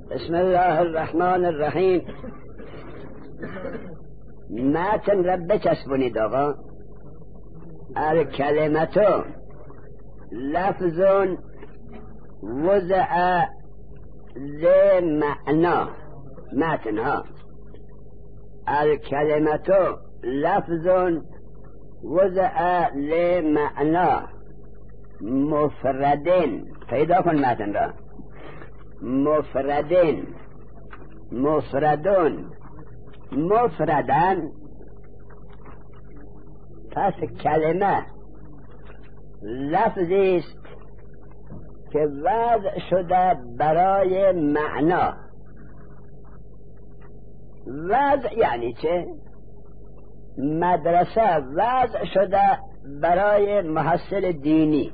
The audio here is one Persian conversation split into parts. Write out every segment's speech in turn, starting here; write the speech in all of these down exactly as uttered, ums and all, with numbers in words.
بسم الله الرحمن الرحیم. متن را بچسبونید آقا. الکلمتو لفظ وضع لمعنا. متن ها الکلمتو لفظ وضع لمعنا مفردین. پیدا کن متن را. مفردین، مفردون، مفردن. پس کلمه لفظی است که وضع شده برای معنا. وضع یعنی چه؟ مدرسه وضع شده برای محصل دینی.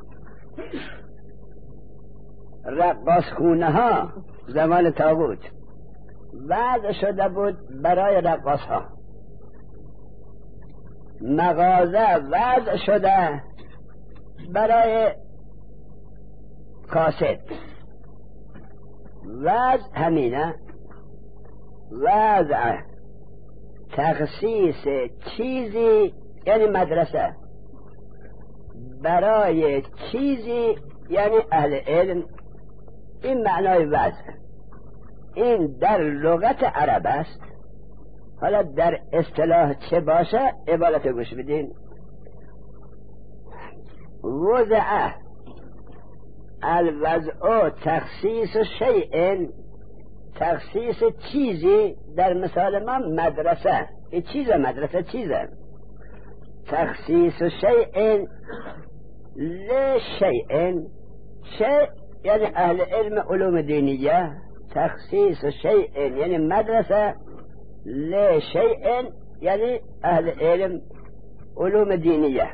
رقاص خونه ها زمان طاغوت وضع شده بود برای رقاص ها. مغازه وضع شده برای کاسد. وضع همینه. وضع تخصیص چیزی یعنی مدرسه برای چیزی یعنی اهل علم. این معنای وضع. این در لغت عرب است. حالا در اصطلاح چه باشه عبارت گوش بدین. وضع الوضع تخصیص شیء، تخصیص چیزی. در مثال ما مدرسه، این چیز مدرسه چیزه. تخصیص شیء لشیء. شیء یعنی اهل علم علوم دینیه. تخصیص شیء یعنی مدرسه. لشیء یعنی اهل علم علوم دینیه.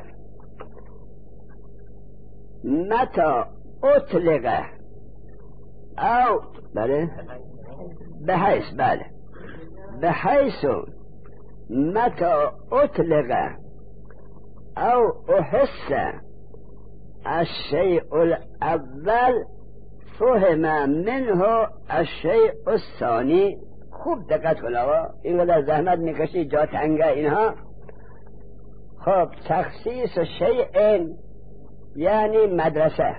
متى اطلق او بله بحیث بله بحیث متى اطلق او احس الشيء الاول فهم منه الشيء الثاني. خوب دقت کن آقا. اینقدر زحمت میکشی جا تنگه اینها. خب تخصیص شیء یعنی مدرسه.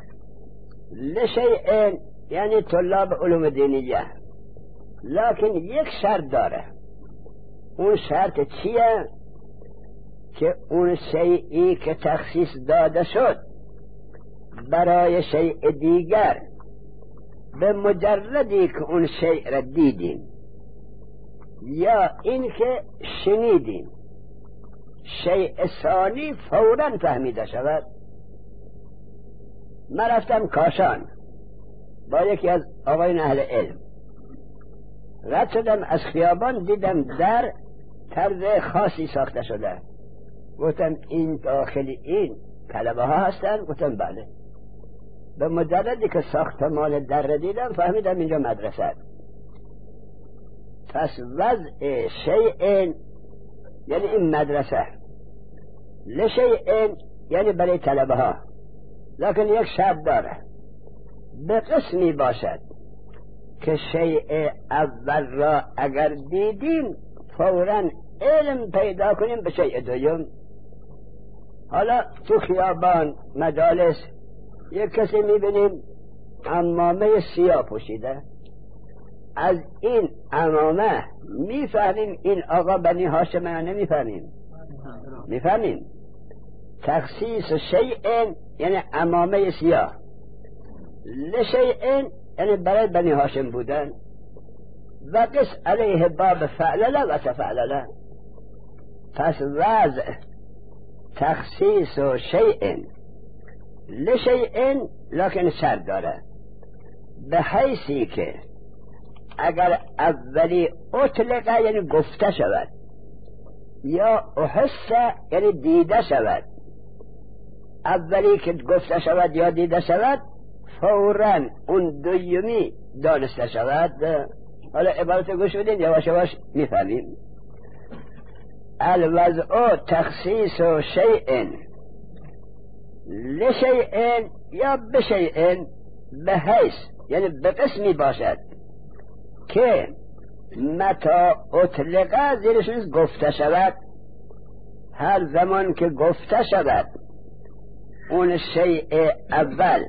لشیء یعنی طلاب علوم دینیه. لکن یک شرط داره. اون شرط چیه؟ که اون شیئی که تخصیص داده شد برای شیء دیگر به مجردی که اون شیء را دیدیم یا این که شنیدیم شیء ثانی فوراً فهمیده شود. من رفتم کاشان با یکی از آقایان اهل علم. رد شدم از خیابان دیدم در طرز خاصی ساخته شده. گفتم این داخلی این طلبه ها هستن؟ گفتم بله. به مجردی که ساختمان در دیدم فهمیدم اینجا مدرسه. پس وضع شیء یعنی این مدرسه. لشیء یعنی برای طلبه ها. لکن یک شرط داره. به قسمی باشد که شیء اول را اگر دیدیم فوراً علم پیدا کنیم به شیء دوم. حالا تو خیابان مجالس یک کسی میبینیم عمامه سیاه پوشیده. از این عمامه میفهمیم این آقا بنی هاشم یا نمیفهمیم؟ میفهمیم. تخصیص شیء یعنی عمامه سیاه. لشیء یعنی برای بنی هاشم بودن. و قس علیه باب فعلله و تفعلله. پس وضع تخصیص شیء لشیء لکن شرط داره. به حیثی که اگر اولی اطلقه یعنی گفته شود یا احسه یعنی دیده شود. اولی که گفته شود یا دیده شود فوراً اون دویمی دانسته شود. حالا عبارت گوش بدین یواش یواش میفهمیم. الوضع تخصیص شیء لشیء یا بشیء بحیث یعنی به قسمی باشد که متا اطلقه زیرش گفته شود، هر زمان که گفته شود اون شیء اول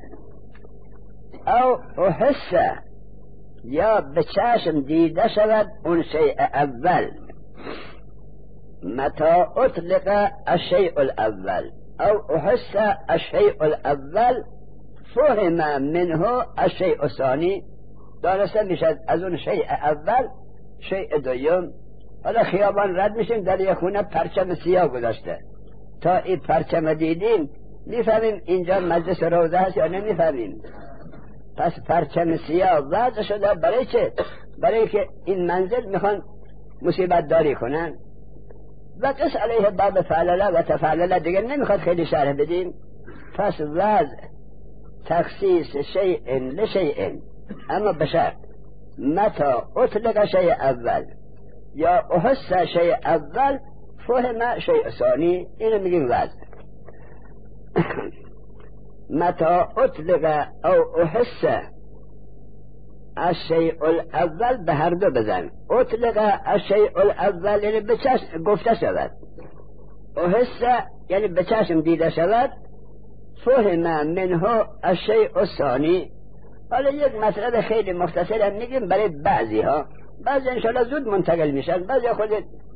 او احسه یا به چشم دیده شود اون شیء اول، متا اطلق الشیء الاول او احسه الشیء الاول فهم منه الشیء الثانی، دانسته میشد از اون شیء اول شیء دوم. حالا خیابان رد میشیم در یک خونه پرچم سیاه گذاشته، تا این پرچم دیدیم میفهمیم اینجا مجلس روضه هست یا نمیفهمیم. پس پرچم سیاه وضع شده برای چه؟ برای که این منزل میخوان مصیبت داری کنن. و قص علیه باب فعلله و تفعلله دیگر نمیخواد خیلی شرح بدیم. پس وضع تخصیص شیء لشیء، اما بشرط متا اطلق شیء اول یا احس شیء اول فهم شیء ثانی، اینو میگیم وضع. متا اطلق او احس الشیء الاول به هر دو بزن. اطلق الشیء الاول یعنی به چشم گفته شود، احس یعنی به چشم دیده شود، فهم منه الشیء الثانی. حالا یک مطلب خیلی مختصر هم میگیم برای بعضی ها، بعضی انشاءالله زود منتقل میشن، بعضی خود.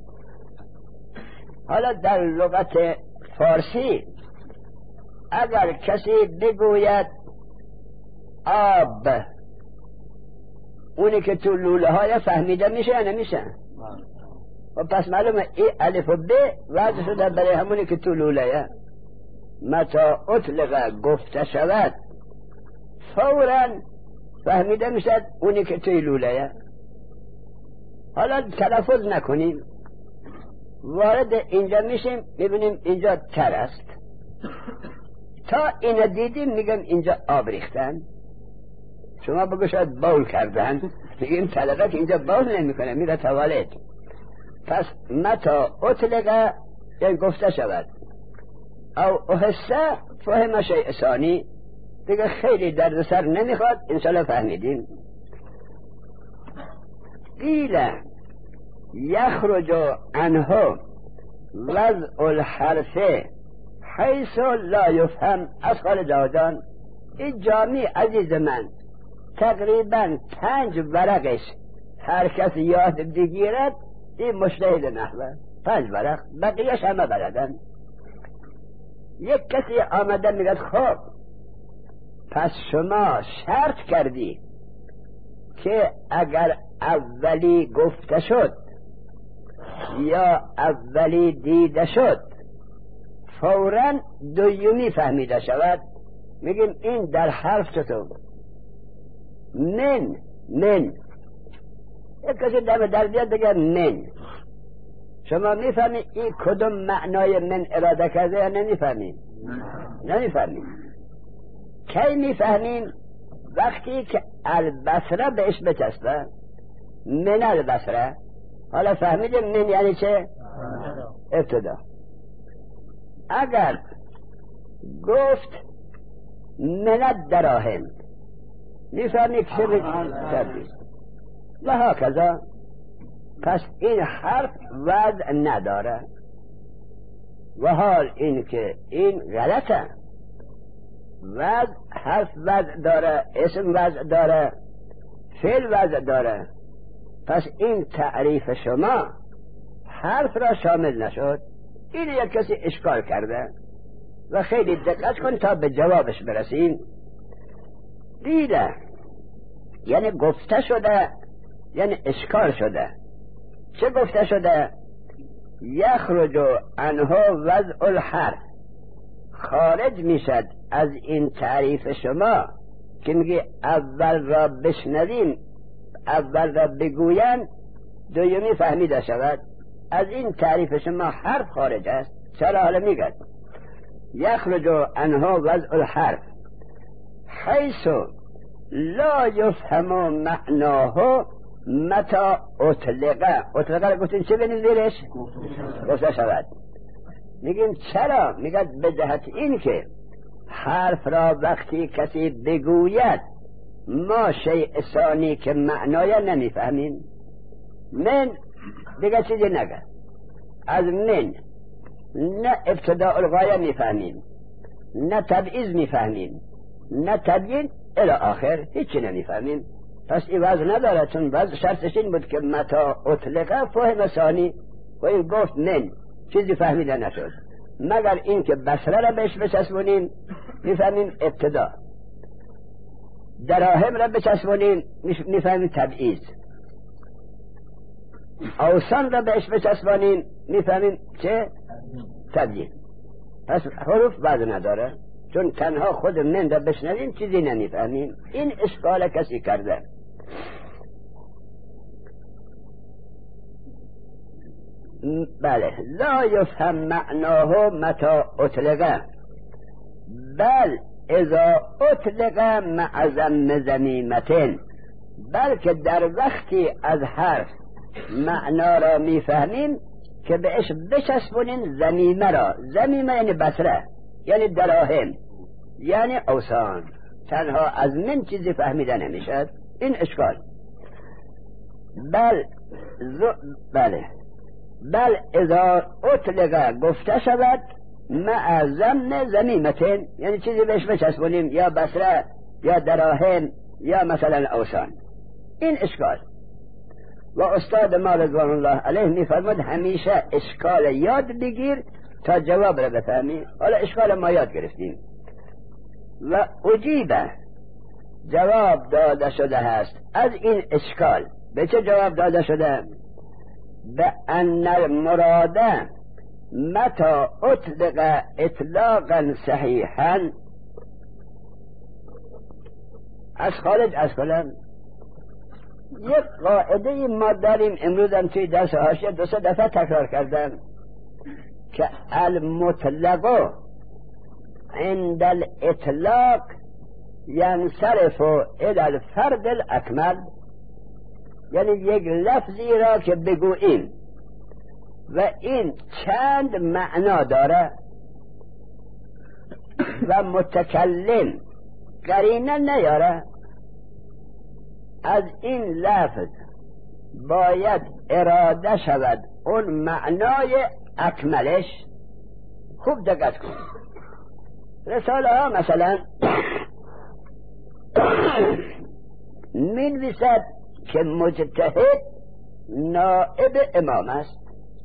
حالا در لغت فارسی اگر کسی بگوید آب، اونی که تو لوله های فهمیده میشه یا نمیشه؟ و پس معلومه ای الف و ب وضع شده برای همونی که تو لوله. متا اطلق گفته شود فوراً فهمیده میشد اونی که توی لوله. حالا تلفظ نکنیم، وارد اینجا میشیم میبینیم اینجا تر است، تا اینو دیدیم میگم اینجا آب ریختن. شما بگو شاید باول کردن، میگیم طلقه که اینجا باول نمیکنه میره توالت. پس متا اطلق یعنی گفته شود او احسه فهم شیء ثانی، دیگه خیلی دردسر نمیخواد، انشالله فهمیدیم. قیل یخرج عنه وضع الحرف حیث لا یفهم. از خال جاودان این جامعه عزیز من تقریبا پنج ورقش هر کس یاد بگیرد این مجتهد نحوه، پنج ورق، بقیهش همه بلدن. یک کسی آمده میگه خب پس شما شرط کردی که اگر اولی گفته شد یا اولی دیده شد فوراً دویمی فهمیده شود. میگیم این در حرف چطور؟ من من یک کسی دم در بیاد بگه من، شما میفهمی این کدوم معنای من اراده کرده یا نمیفهمیم؟ نمیفهمیم. کی میفهمیم؟ وقتی که البصره بهش بچسبه، من البصره. حالا فهمیدیم من یعنی چه؟ ابتدا. اگر گفت من الدراهم میفهمی که چه بگید و هاکذا. پس این حرف وضع نداره. و حال این که این غلطه، وضع حرف وضع داره، اسم وضع داره، فعل وضع داره. پس این تعریف شما حرف را شامل نشد. این یک کسی اشکال کرده و خیلی دقت کن تا به جوابش برسیم. دیده یعنی گفته شده، یعنی اشکال شده. چه گفته شده؟ یخرج عنه وضع الحرف، خارج میشد از این تعریف شما که میگی اول را بشنویم، اول را بگوین، دومی فهمیده شود. از این تعریف شما حرف خارج است. چرا؟ حالا میگد یخرج عنه وضع الحرف حیث لا یفهم معناه متا اطلقه. اطلقه رو گفتین چه بینید زیرش؟ گفته شود. میگیم چرا؟ میگد به جهت این که حرف را وقتی کسی بگوید ما شیء ثانی که معنای نمیفهمیم. من دیگه چیزی نگه، از من نه ابتداء الغایه میفهمیم، نه تبعیض میفهمیم، نه تبیین الی آخر، هیچی نمیفهمیم. پس این وضع نداره، چون وضع شرطش این بود که متا اطلقه فهم ثانی، و این گفت من چیزی فهمیده نشد مگر این که بصره را بهش بچسبونیم میفهمیم ابتدا، دراهم را بچسبونیم میفهمیم تبعیض، اوسان را بهش بچسبونیم میفهمیم چه؟ تبیین. پس حروف وضع نداره، چون تنها خود من را بشنویم چیزی نمیفهمیم. این اشکال کسی کرده. بله، لا یفهم معناه متا اطلقه بل اذا اطلقه مع ضم ضمیمتن، بلکه در وقتی از حرف معنا را میفهمیم که بهش بچسبونین ضمیمه را. ضمیمه یعنی بصره، یعنی دراهم، یعنی اوسان. تنها از من چیزی فهمیده نمیشد. این اشکال. بل ز... بله بل اذا اطلقه گفته شود مع ضم ضمیمتن، یعنی چیزی بهش بچسبونیم، یا بصره یا دراهم یا مثلا اوسان. این اشکال. و استاد ما رضوان الله علیه میفرماد همیشه اشکال یاد بگیر تا جواب را بفهمی. حالا اشکال ما یاد گرفتیم و اجیبه جواب داده شده هست از این اشکال. به چه جواب داده شده؟ به ان المراده متا اطلق اطلاقا صحیحا. از خارج از کنم یک قاعده ما داریم، امروز هم توی درس حاشیه دو سه دفعه تکرار کردم که المطلق عند الاطلاق ینصرف الى الفرد الاکمل، یعنی یک لفظی را که بگوییم و این چند معنا داره و متکلم قرینه نیاره، از این لفظ باید اراده شود اون معنای اکملش. خوب دقت کن. رساله ها مثلا من ویسد که مجتهد نائب امام است.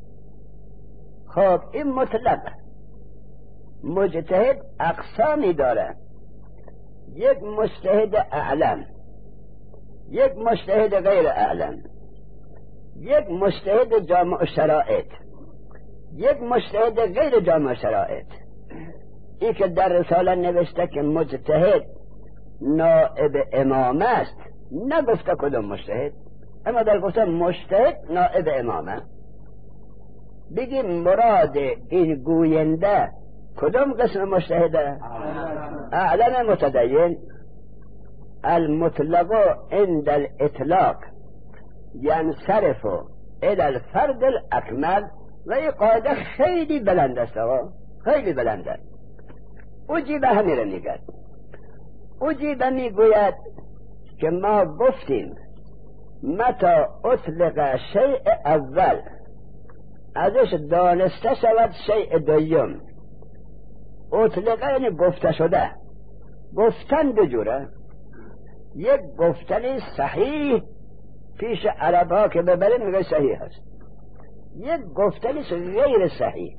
خب این مطلق. مجتهد اقسامی داره، یک مجتهد اعلم، یک مجتهد غیر اعلم، یک مجتهد جامع شرائط، یک مجتهد غیر جامع شرائط. این که در رساله نوشته که مجتهد نائب امام است، نگفته کدوم مجتهد، اما در گفته مجتهد نائب امامه. بگیم مراد این گوینده کدوم قسم مجتهده؟ اعلم متدین. المطلق عند الاطلاق ینصرف الى الفرد الاکمل. و این قاعده خیلی بلند است، خیلی بلنده. اجیبه همیره میگد. اجیبه میگوید که ما گفتیم متا اطلق شیء اول، ازش دانسته شود شیء دوم. اطلقه یعنی گفته شده. گفتن دو جوره، یک گفتن صحیح پیش عربا که ببریم میگه صحیح هست، یک گفتن غیر صحیح.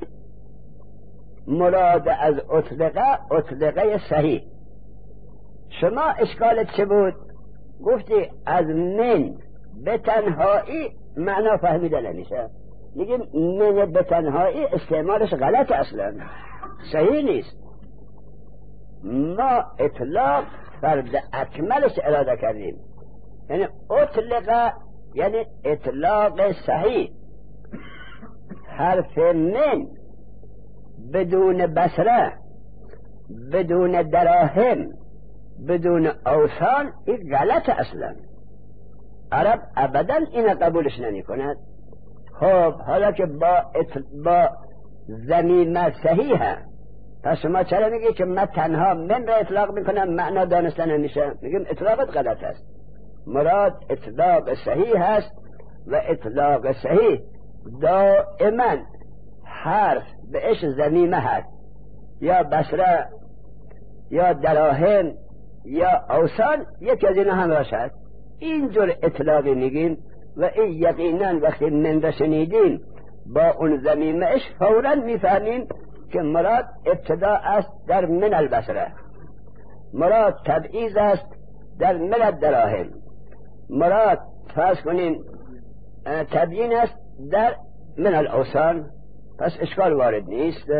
مراد از اطلقه اطلقه صحیح. شما اشکالت چه بود؟ گفتی از من به تنهایی معنا فهمیده نمیشه. میگیم من به تنهایی استعمالش غلط، اصلا صحیح نیست. ما اطلاق فرد اکملش اراده کردیم، یعنی اطلقه یعنی اطلاق صحیح. حرف من بدون بصره، بدون دراهم، بدون اوسان، این غلط اصلا. عرب ابدا این قبولش نمی کند. خب حالا که با ات... با ضمیمه صحیحه پس شما چرا میگی که من تنها من را اطلاق میکنم معنا دانستن نمیشه؟ میگم اطلاقت غلط است. مراد اطلاق صحیح هست و اطلاق صحیح دائما حرف به اش زمیمه هست، یا بصره یا دراهم یا اوسان، یکی از این هم باشد. اینجور اطلاقی میگیم و این یقینا وقتی من را شنیدیم با اون زمیمه اش فورا میفهمیم که مراد ابتدا است در من البصره، مراد تبعیض است در من الدراهم، مراد فرض کنیم تبیین است در من الاوسان. پس اشکال وارد نیست.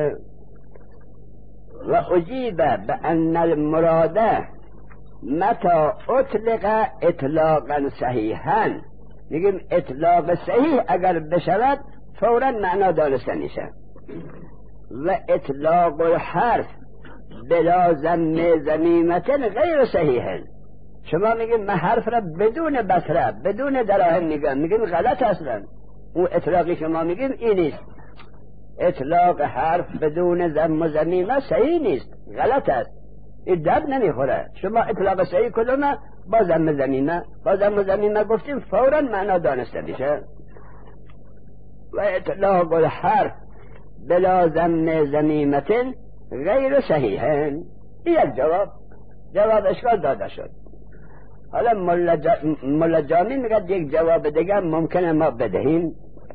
و اجیب بان المراد متى اطلق اطلاقا صحیحا، میگیم اطلاق صحیح اگر بشود فورا معنا دانسته میشه. و اطلاق الحرف بلا ضم ضمیمة غیر صحیح، شما میگیم من حرف را بدون بصره بدون دراهم میگم، میگیم غلط اصلا. اون اطلاقی شما میگیم این نیست. اطلاق حرف بدون ضم و ضمیمه صحیح نیست، غلط است، این درد نمیخوره. شما اطلاق صحیح کدومه؟ با ضم و ضمیمه. با ضم و ضمیمه گفتیم فورا معنا دانسته میشه. و اطلاق الحرف بلا ضم ضمیمة غیر صحیح، یک جواب جواب اشکال داده شد. حالا ملا جامی میگه یک جواب دیگه ممکنه ما بدهیم.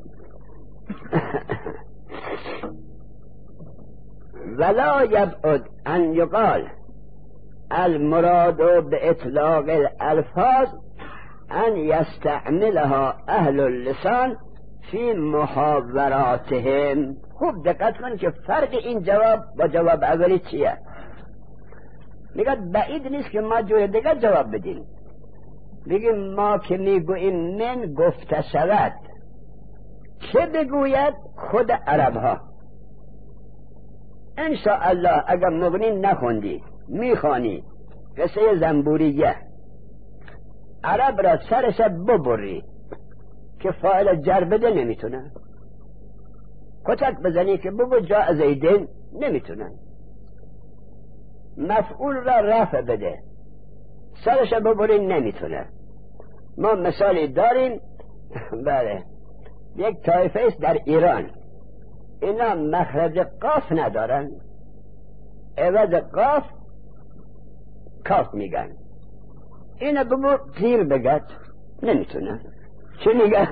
ولا یبعد ان یقال المراد به اطلاق الالفاظ ان یستعملها اهل اللسان فی محاوراتهم. خوب دقت کن که فرق این جواب با جواب اولی چیه. میگه بعید نیست که ما جور دیگه جواب بدیم، بگیم ما که میگوییم من گفته شود، چه بگوید؟ خود عرب ها. انشاءالله اگر مغنی نخوندی میخوانی قصه زنبوریه، عرب را سرش ببری که فاعل جر بده نمیتونه، کتک بزنی که بگو جا زیدین نمیتونه، مفعول را رفع بده سرش ببری نمیتونه. ما مثالی داریم، بله، یک طایفه است در ایران، اینا مخرج قاف ندارن، عوض قاف کاف میگن. اینا بگو گیر بگد نمیتونه. چی میگن؟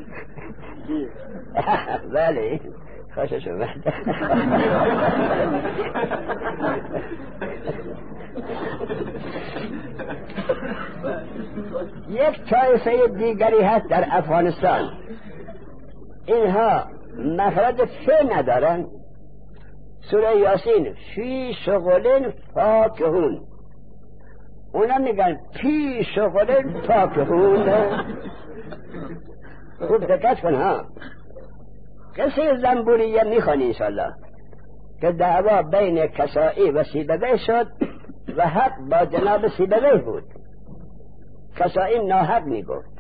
بله خوشش اومد. یک طایفه دیگری هست در افغانستان، اینها مخرج ف ندارن. سوره یاسین فی شغل فاکهون، اونا میگن فی شغل فاکهون. خوب دقت کن ها. قصه زنبوریه میخوانی انشالله که دعوا بین کسائی و سیبویه شد و حق با جناب سیبویه بود. کسائی ناحق میگفت.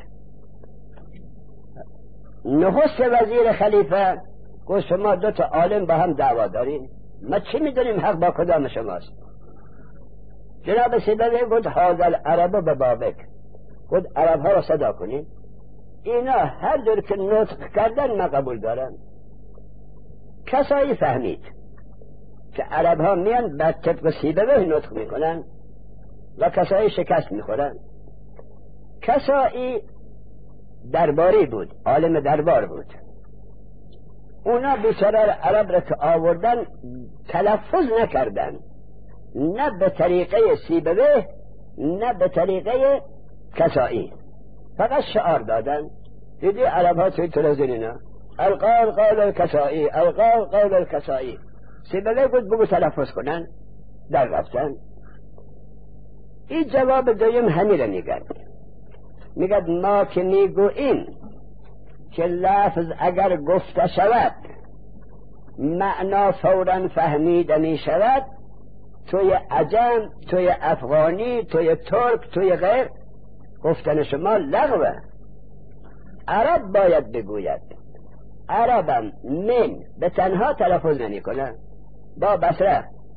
نخست وزیر خلیفه گفت شما دو تا عالم با هم دعوا دارین، ما چی میدونیم حق با کدام شماست؟ جناب سیبویه گفت حاضر عرب به بابک، گفت عرب ها را صدا کنین. اینا هر دور که نطق کردن ما قبول دارن. کسایی فهمید که عرب ها میان بر طبق سیبویه نطق میکنن و کسایی شکست میخورن. کسایی درباری بود، عالم دربار بود، اونا بیچاره عرب را که آوردن تلفظ نکردن، نه به طریقه سیبویه نه به طریقه کسایی، فقط شعار دادن. دیدی عرب ها توی تلویزیون اینا القال قول الکسائی القال قول الکسائی، سیبویه گفت بگو تلفظ کنن، در رفتن. این جواب دویم همین را میگن، میگد ما که میگوییم که لفظ اگر گفته شود معنا فورا فهمیده میشود، توی عجم توی افغانی توی ترک توی غیر گفتن شما لغوه. عرب باید بگوید. عربم من به تنها تلفظ نمی کنه، با بصره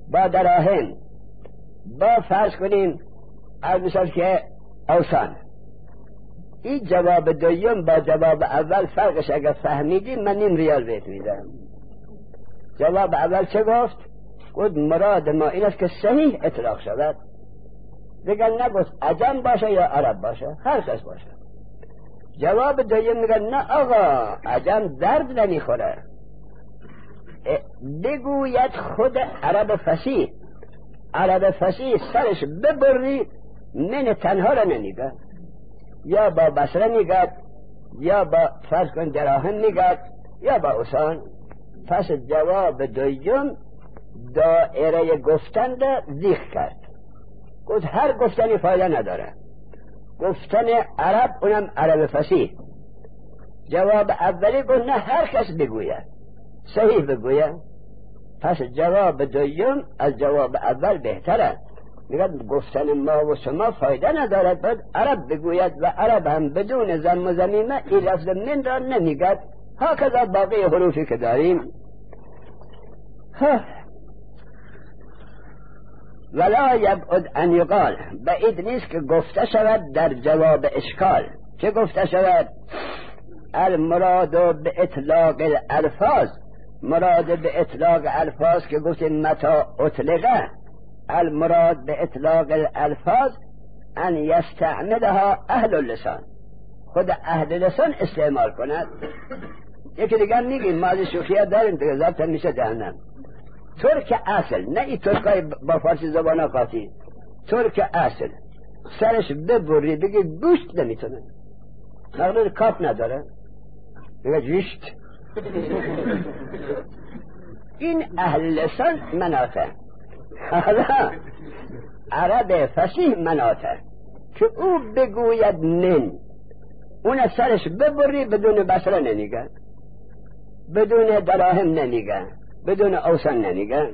با دراهم، با فرض کنیم از مثال که اوسان. این جواب دوم با جواب اول فرقش اگر فهمیدیم من نیم ریال بهت میدم. جواب اول چه گفت؟ گفت مراد ما این است که صحیح اطلاق شود. دیگر نگفت عجم باشه یا عرب باشه، هر کس باشه. جواب دوم میگه نه آقا، عجم درد نمیخوره، بگوید خود عرب فصیح. عرب فصیح سرش ببری من تنها را نمیگه، یا با بصره میگه، یا با فرض کن دراهم میگه، یا با اوسان. پس جواب دوم دائره گفتن را زیخ کرد. گفت هر گفتنی فایده نداره، گفتن عرب اونم عرب فصیح. جواب اولی گفت نه هر کس بگوید، صحیح بگوید. پس جواب دوم از جواب اول بهتره. میگه گفتن ما و شما فایده ندارد، باید عرب بگوید و عرب هم بدون ضم و ضمیمه این لفظ من را نمیگد. هکذا باقی حروفی که داریم. ولا یبعد ان یقال، بعید نیست که گفته شود در جواب اشکال. چه گفته شود؟ المراد به اطلاق الالفاظ، مراد به اطلاق الفاظ که گفتیم متا اطلقه، المراد به اطلاق الالفاظ ان یستعملها اهل اللسان، خود اهل لسان استعمال کند. یکی دیگر میگیم ما از شوخیه داریم دیگه، ضبط میشه جهنم. ترک اصل، نه این ترکای با فارسی زبان ها قاطی، ترک اصل سرش ببری بگی گوشت نمیتونه، مغلوب کاف نداره بگه جوشت. این اهل لسان مناته. حالا عرب فصیح مناته که او بگوید من، اون سرش ببری بدون بصره نمیگه، بدون دراهم نمیگه، بدون اوسان نمیگه.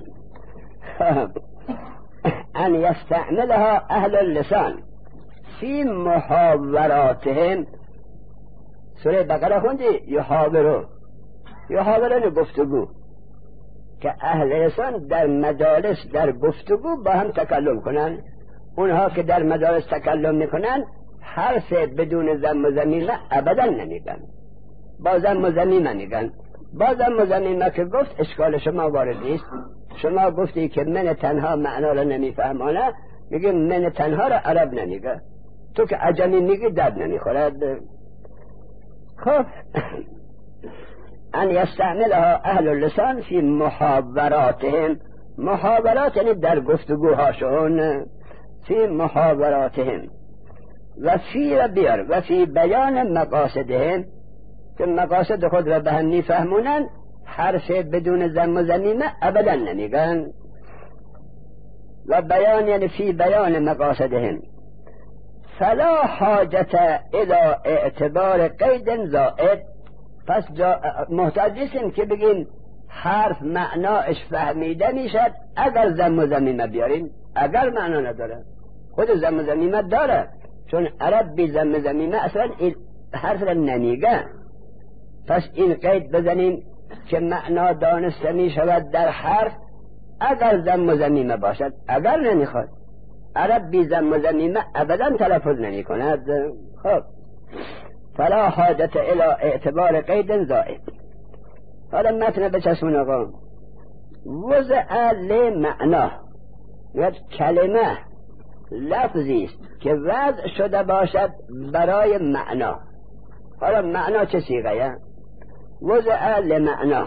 ان یستعملها اهل اللسان فی محاوراتهم. سوره بقره خوندی؟ یحاورو، یحاورون گفتگو، که اهل لسان در مجالس در گفتگو با هم تکلم کنن. اونها که در مجالس تکلم میکنن حرف بدون ضم و ضمیمه ابدا نمیگن، با ضم و ضمیمه میگن. با ضم و ضمیمه که گفت اشکال شما وارد نیست. شما گفتی که من تنها معنا را نمیفهمانه، میگه من تنها را عرب نمیگه، تو که عجمی میگی درد نمیخورد. خب ان یستعملها اهل اللسان فی محاوراتهم، محاورات یعنی در گفتگوهاشون، فی محاوراتهم و فی و بیار و فی بیان مقاصدهم، که مقاصد خود را به هم میفهمونن، حرف بدون ضم و ضمیمه ابدا نمیگن. و بیان یعنی فی بیان مقاصدهم. فلا حاجت الى اعتبار قید زائد. پس محتاج نیستیم که بگیم حرف معناش فهمیده میشد اگر ضم و ضمیمه بیاریم، اگر معنا نداره. خود ضم و ضمیمه داره، چون عرب بی ضم و ضمیمه اصلا این حرف را نمیگه. پس این قید بزنیم که معنا دانسته می شود در حرف اگر ضم و ضمیمه باشد، اگر نمیخواد. عرب بی ضم و ضمیمه ابدا تلفظ نمی کند. خب فلا حاجت الى اعتبار قید زائد. حالا متن بچسبون آقا. وضع لمعنا، یعنی کلمه لفظی است که وضع شده باشد برای معنا. حالا معنا چه صیغه؟ وضع لمعنا.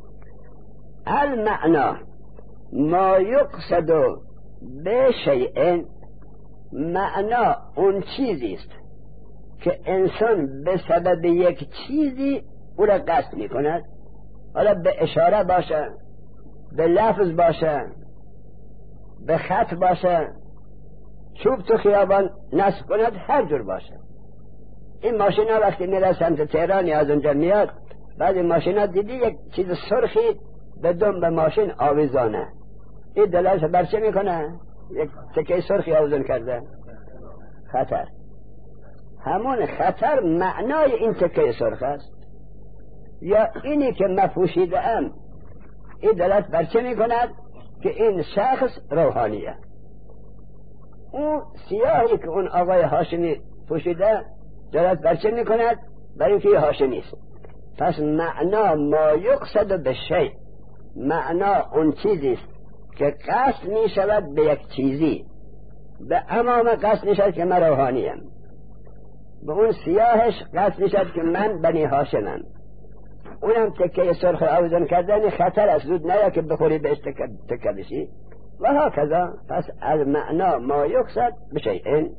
المعنا ما یقصد به شیء، معنا اون چیزی است که انسان به سبب یک چیزی او را قصد می کند. حالا به اشاره باشه، به لفظ باشه، به خط باشه، چوب تو خیابان نصب کند، هر جور باشه. این ماشین ها وقتی میره سمت تهران یا از اونجا میاد، بعضی ماشین ها دیدی یک چیز سرخی به دم به ماشین آویزانه، این دلالت بر چه میکنه؟ یک تکه سرخی آویزان کرده، خطر. همون خطر معنای این تکه سرخ است. یا اینی که مفوشیده ام، این دلالت بر چه میکند؟ که این شخص روحانیه. اون سیاهی که اون آقای هاشمی پوشیده دارد برچه میکند برای اینکه هاشمی است. پس معنا ما یقصد به شیء، معنا اون چیزی است که قصد می شود به یک چیزی، به امام قصد می شود که من روحانیم، به اون سیاهش قصد می شود که من بنی هاشمم. اونم تکه سرخ آویزان کردن خطر است، زود نیا که بخوری بهش تکه بشی و ها کذا. پس المعنا ما یقصد به شیء،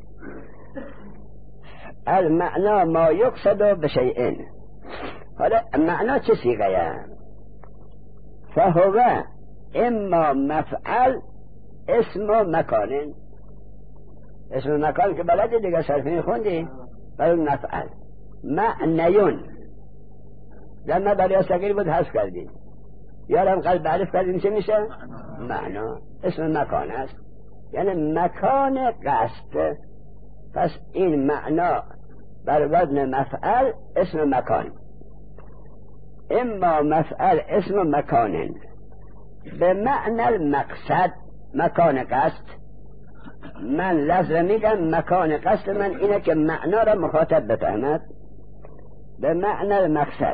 المعنا ما یقصد به شیء. حالا معنا چه صیغه؟ فهو اما مفعل اسم و مکان. اسم و مکان که بلدی دیگه صرفین خوندی، برای مفعل. معنیون در ما برای سگیر بود حذف کردیم، یارم قلب علف کردیم چه میشه؟ معنا. اسم مکان است یعنی مکان قصد. پس این معنا بر وزن مفعل اسم مکان. اما مفعل اسم مکان به معنی المقصد، مکان قصد. من لفظ میگم مکان قصد من اینه که معنا را مخاطب بفهمد، به معنی المقصد.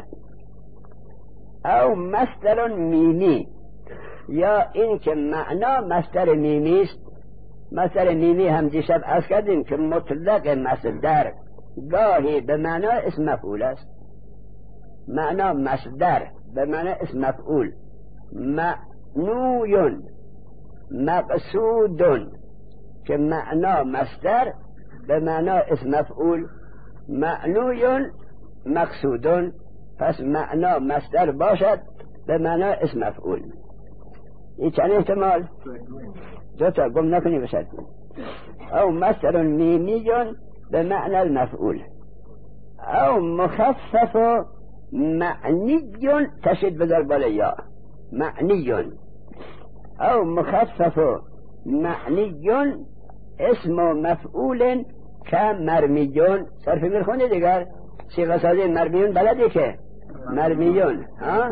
او مصدر میمی، یا این که معنا مصدر میمی است. مصدر میمی هم دیشب عرض کردیم که مطلق مصدر گاهی به معنا اسم مفعول است. معنا مصدر به معنا اسم مفعول. معنویون، مقصودون که معنا مصدر به معنا اسم مفعول. معنویون مقصودون، پس معنا مصدر باشد به معنا اسم مفعول. این چند احتمال؟ دو تا گم نکنی بشد. او مصدر میمیون به معنی المفعول، او مخفف معنیون تشد بذار بالا یا معنیون، او مخفف معنیون اسم مفعول که مرمیون. صرف میرخونی دیگر صیغه سازی مرمیون بلدی که مرمیون ها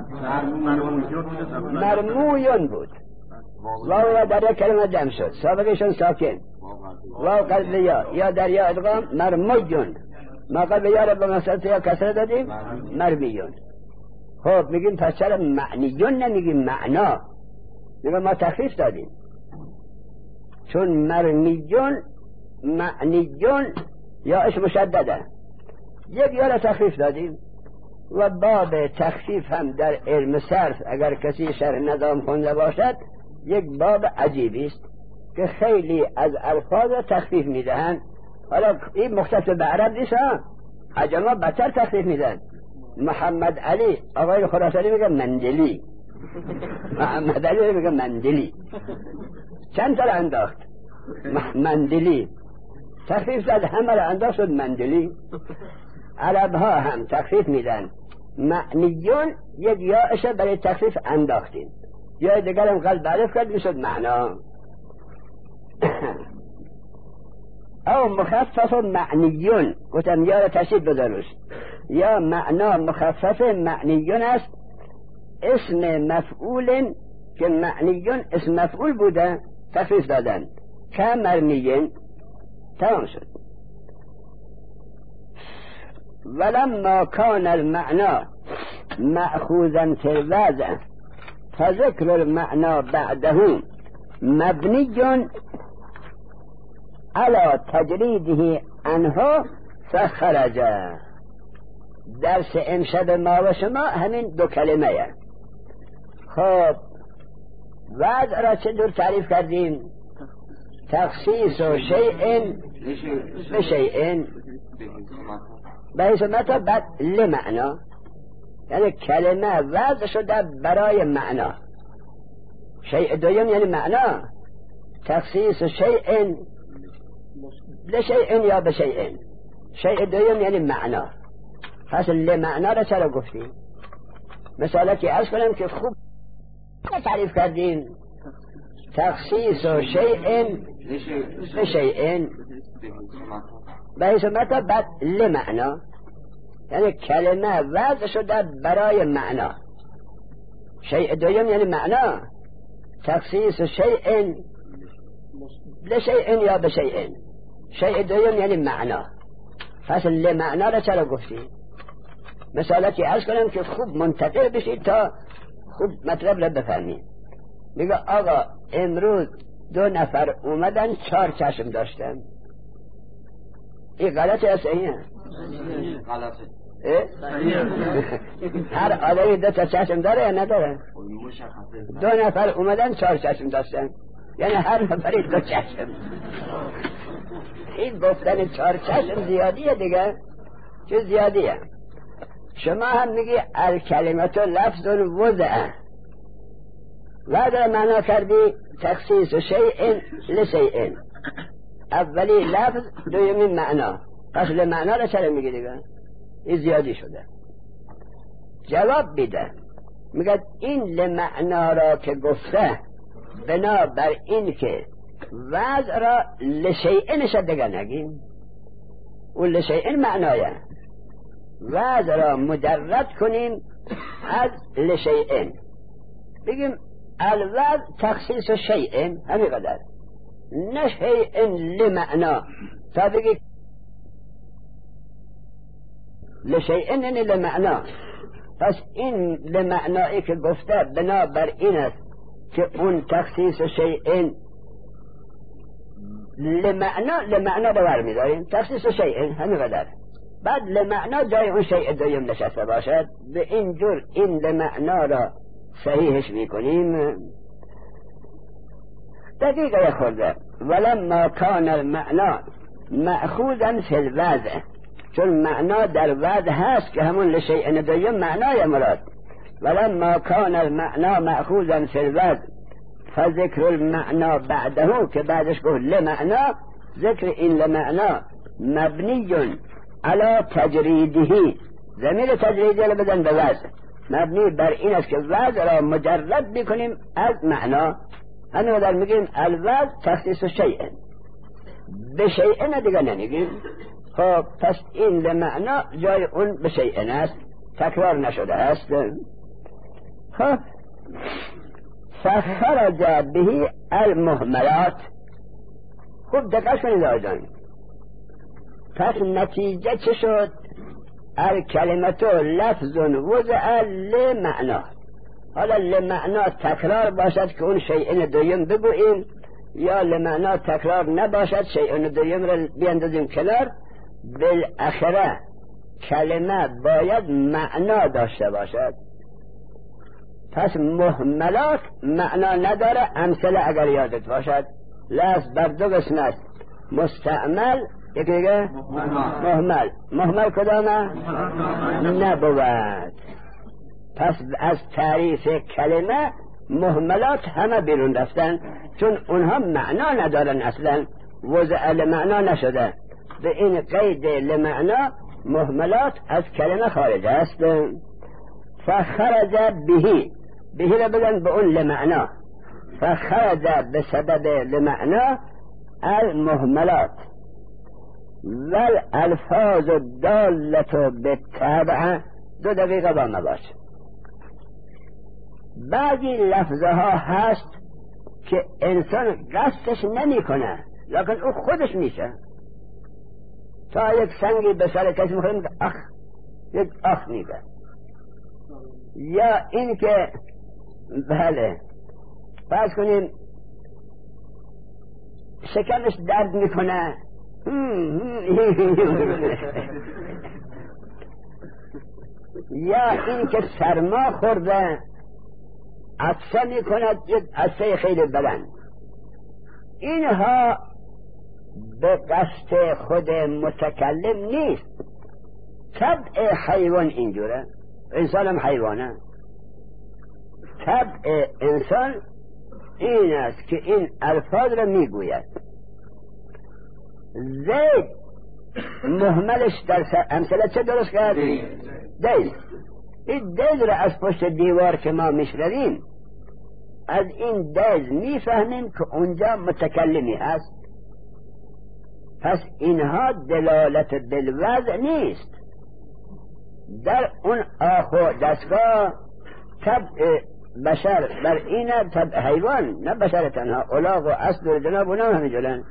مرمویون بود. واو در یک کلمه جمع شد، سابقشون ساکن. واو قلب یا یا در یا ادغام مرمیون. ما قلب یا را به مسئله یا کسره دادیم مرمیون. خب میگیم پس چرا معنیون نمیگیم معنا؟ میگیم ما تخفیف دادیم چون مرمیون معنیون یا اش مشدده، یک یا را تخفیف دادیم. و باب تخفیف هم در علم صرف اگر کسی شرح نظام خونده باشد یک باب عجیبی است که خیلی از الفاظ تخفیف میدهند. حالا این مختص به عرب نیست ها، عجما بدتر تخفیف میدن. محمد علی آقای خراسانی میگه مندلی، محمد علی میگه مندلی. چند تا انداخت مندلی، تخفیف زد همه را انداخت شد مندلی. عرب ها هم تخفیف میدن. معنیون یک یاش برای تخفیف انداختیم، یا دیگر هم قلب علف کرد میشد معنا. او مخفف معنیون گفتم یا را تشدید بذاروش، یا معنا مخفف معنیون است اسم مفعول که معنیون اسم مفعول بوده تخفیف دادن که مرمیین. تمام شد. ولما كان المعنى مأخوذا في الوضع فذكر المعنى بعده مبني على تجريده عنه فخرج. درس امشب ما و شما همین دو کلمه. خب وضع را چطور تعریف کردیم؟ تخصیص و شیء به شیء به حسمت بعد لمعنا، یعنی کلمه وضع شده برای معنا. شیء دویم یعنی معنا. تخصیص شیء لشیء یا به شیء. شیء دویم یعنی معنا. پس لمعنا را چرا گفتیم؟ مثلا که عرض کنم که خوب تعریف کردیم تخصیص شیء به شیء به حسمت بعد لمعنا، یعنی کلمه وضع شده برای معنا. شیء دویم یعنی معنا. تخصیص شیء لشیء یا به شیء. شیء دویم یعنی معنا. پس لمعنا را چرا گفتی؟ مثالتی عرض کنم که خوب منتقل بشید تا خوب مطلب را بفهمید. میگه آقا امروز دو نفر اومدن چهار چشم داشتن. این غلطه یا صحیحه؟ غلطه. هر آدمی دو تا چشم داره یا نداره؟ دو نفر اومدن چهار چشم داشتن، یعنی هر نفری دو چشم. این گفتن چهار چشم زیادیه دیگه، چه زیادیه. شما هم میگی الکلمت لفظ وضع، وضع معنا کردی تخصیص شیء لشیء. اولی لفظ دومی معنا، پس لمعنا را چرا میگی دیگه؟ این زیادی شده. جواب بیده، میگه این لمعنا را که گفته بنا بر این که وضع را لشیء نشد دیگه نگیم. و لشیء معنایه وضع را مجرد کنیم از لشیء، بگیم الوضع تخصیص شیء همین قدر، نه شیء لمعنا. تا بگی لشیء نه لمعنا، پس این لمعنایی که گفته بنا بر این است که اون تخصیص شیء لمعنا، لمعنا باور می‌داریم تخصیص شیء همین قدر. بعد لمعنا جای اون شیء دویم نشسته باشد، به این جور این لمعنا را صحیحش میکنیم. دقیقه خورده ولما کان المعنا مأخوذا فی الوضع، چون معنا در وضع هست که همون لشیء دویم معنای مراد. ولما کان المعنا مأخوذا فی الوضع فذکر المعنا بعده، که بعدش گفت لمعنا، ذکر این لمعنا مبنی علی تجریده، ضمیر تجریدی رو بدن به وضع، مبنی بر این است که وضع را مجرد بکنیم از معنا. همین در میگیم الوضع تخصیص شیء، به شیء نه دیگه نمیگیم. خب پس این لمعنا جای اون به شیء است، تکرار نشده است. خب فخرج به المهملات. خوب دقت کنید آجان، پس نتیجه چه شد؟ الکلمت لفظ وضع لمعنا. حالا لمعنا تکرار باشد که اون شیء دویم بگوییم، یا لمعنا تکرار نباشد شیء دویم را بیندازیم کنار، بالاخره کلمه باید معنا داشته باشد. پس مهملات معنا نداره. امثله اگر یادت باشد لفظ بر دو قسم است، مستعمل یکی دیگه مهمل. مهمل کدامه؟ نبود. پس از تعریف کلمه مهملات همه بیرون رفتن، چون اونها معنا ندارن اصلا، وضع لمعنا نشده. به این قید لمعنا مهملات از کلمه خارج است. فخرج بهی، بهی را بگن به اون لمعنا، فخرج به سبب لمعنا المهملات والالفاظ الدالة بالتبع. دو دقیقه با ما باش. بعضی لفظها هست که انسان قصدش نمی کنه، لیکن او خودش میشه. تا یک سنگی به سر کسی میخوره میگه اخ، یک اخ میگه. یا این که بله فرض کنیم شکمش درد میکنه، یا این که سرما خورده عطسه میکند یک عطسه خیلی بلند. اینها به قصد خود متکلم نیست، طبع حیوان اینجوره. انسان هم حیوانه. طبع انسان این است که این الفاظ را میگوید. زید مهملش در امثله چه درست کرد؟ دیز. این دیز را از پشت دیوار که ما میشنویم، از این دیز میفهمیم که اونجا متکلمی هست. پس اینها دلالت بالوضع نیست. در اون آخو دستگاه طبع بشر بر این طبع حیوان، نه بشر تنها، الاغ و اسد و جناب اونا همین جلن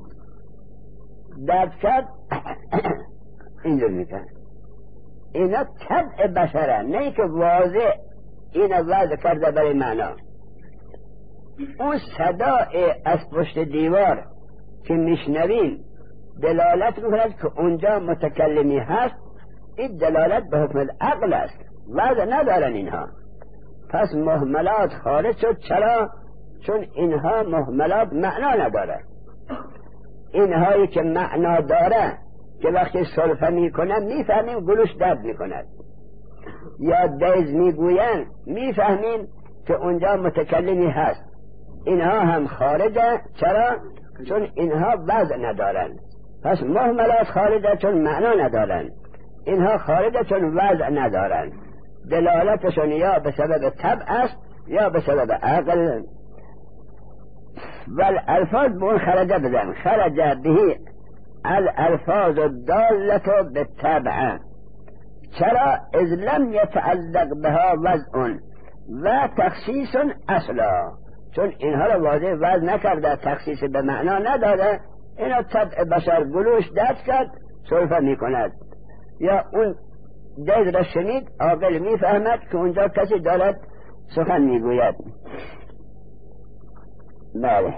درد کرد اینجور میکن. اینا طبع بشره، نه که واضح این وضع کرده برای معنا. اون صدای از پشت دیوار که میشنوین دلالت میکند که اونجا متکلمی هست، این دلالت به حکم عقل است، وضع ندارن اینها. پس مهملات خارج شد. چرا؟ چون اینها مهملات معنا نداره. اینهایی که معنا داره که وقتی سلفه میکنن میفهمیم گلوش درد میکند، یا دیز میگوین میفهمیم که اونجا متکلمی هست، اینها هم خارجه. چرا؟ چون اینها وضع ندارن. پس مهملات خارجه چون معنا ندارن، اینها خارجه چون وضع ندارن. دلالتشون یا به سبب طبع است یا به سبب عقل. والالفاظ به اون خرجه بدن، خرجه بهی الالفاظ الدالة بالطبع. چرا؟ اذ لم يتعلق بها وضع و تخصیص اصلا، چون اینها را واضح وضع نکرده، تخصیص به معنا نداده. اینا طبع بشر گلوش درد کرد سلفه میکند، یا اون دیز را شنید عاقل میفهمد که اونجا کسی دارد سخن میگوید. بله.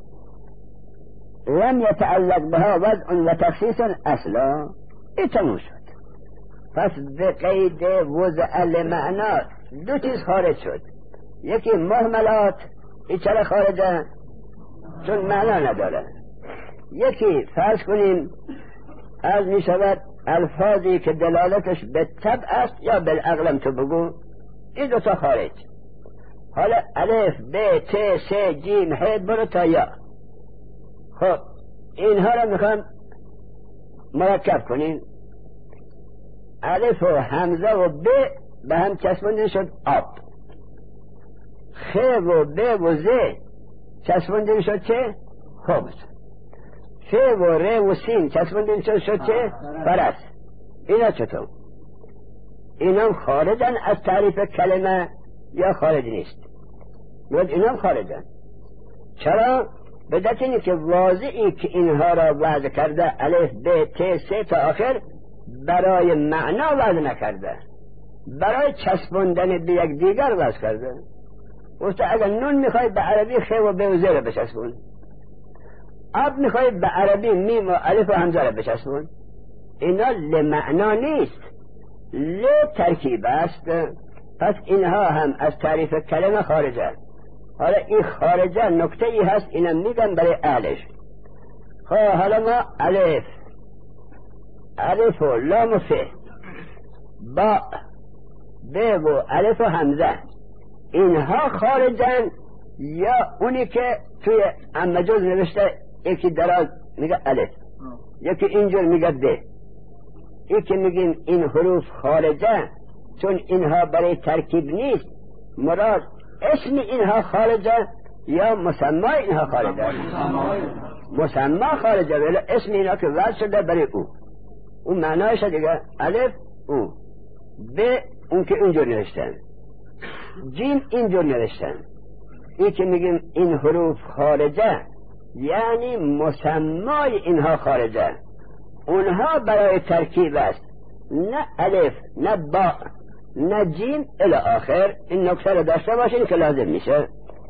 لم يتعلق بها وضع و تخصیص اصلا، این تموم شد. پس به قید وضع لمعنا دو چیز خارج شد. یکی مهملات، این چرا خارجه؟ چون معنا نداره. یکی فرض کنیم از می شود الفاظی که دلالتش به طبع است یا بالعقلم تو بگو، این دوتا خارج. حالا الف ب ت س جیم ه برو تا یا. خب اینها را میخوام مرکب کنیم. الف و همزه و ب به هم چسبونده شد آب. خ و ب و ز چسبونده شد چه؟ خبز. ف و ر و سین چسبونده شد شد چه؟ فرس. اینا چطور؟ اینا خارجن از تعریف کلمه یا خارج نیست؟ میگوید اینا خارجن. چرا؟ به دلیل اینه که واضحی که اینها را وضع کرده، الف ب ت س تا آخر، برای معنا وضع نکرده، برای چسبوندن به یک دیگر وضع کرده. گفته اگر نون میخواید به عربی خ و ب و ز را بچسبون، آب میخواید به عربی میم و الف و همزه را بچسبون. اینا لمعنا نیست، ل ترکیب است. پس اینها هم از تعریف کلمه خارجه. حالا این خارجه نکته ای هست، اینا میگن برای اهلش. خب حالا ما الف الف و لام و ف، با ب و الف و همزه، اینها خارجن، یا اونی که توی امجاز نوشته یکی دراز میگه الف، یکی اینجور میگه ب. این که میگیم این حروف خارجه چون اینها برای ترکیب نیست، مراد اسم اینها خارجه یا مسمى اینها خارجه؟ مسمى خارجه، ولی اسم اینها که وضع شده برای او، اون معنایش دیگه الف او، ب اون که اینجور نوشتن، جیم اینجور نوشتن. این که میگیم این حروف خارجه یعنی مسمای اینها خارجه، اونها برای ترکیب است، نه الف نه با نه جیم الی آخر. این نکته رو داشته باشین که لازم میشه.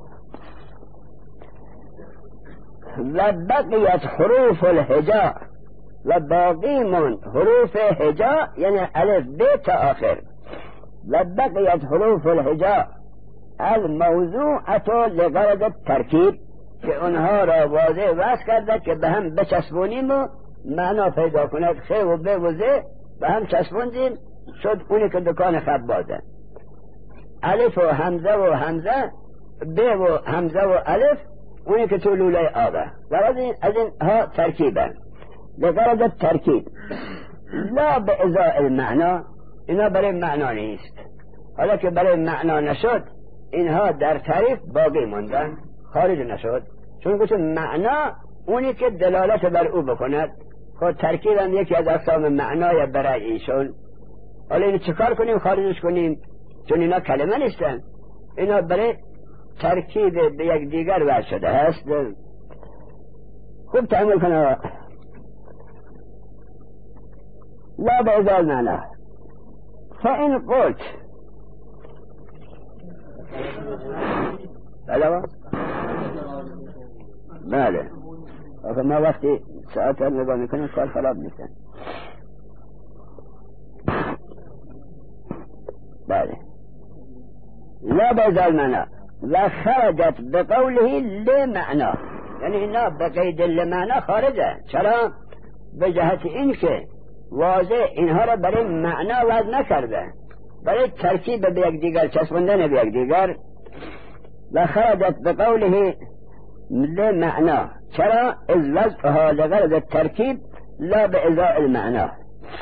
و بقیت حروف الهجا، و باقی من حروف هجا یعنی الف ب تا آخر. و بقیت حروف الهجا الموضوعة لغرض الترکیب، که اونها را واضح وصل کرده که به هم بچسبونیم و معنا پیدا کند. خ و ب و ز به هم چسبوندیم شد اونی که دکان خبازه. الف و همزه و همزه، ب و همزه و الف اونی که تو لوله آبه. و از این از این ها ترکیبه لغرض الترکیب، لا به ازاء المعنا. اینا برای معنا نیست. حالا که برای معنا نشد، اینها در تعریف باقی موندن، خارج نشد. چون گوشه معنا اونی که دلالت بر او بکند. خود ترکیب هم یکی از اقسام معنای برای ایشون. حالا اینو چکار کنیم؟ خارجش کنیم، چون اینا کلمه نیستن. اینا برای ترکیب به یک دیگر ور شده هست. خوب تأمل کنه. لا به ازال معنا فإن قلت بله بله آخه ما وقتی ساعت هم نگاه میکنیم کار خراب میشه. بله لا به ازال معنا و خرجت بقوله لمعنا، یعنی اینا به قید لمعنا خارجه. چرا؟ به جهت این که واضح اینها را برای معنا وضع نکرده، برای ترکیب به یک دیگر چسبوندن به یک دیگر. و خرجت بقوله لمعنا، چرا؟ از وضعها لغرض الترکیب لا به ازاء المعنا.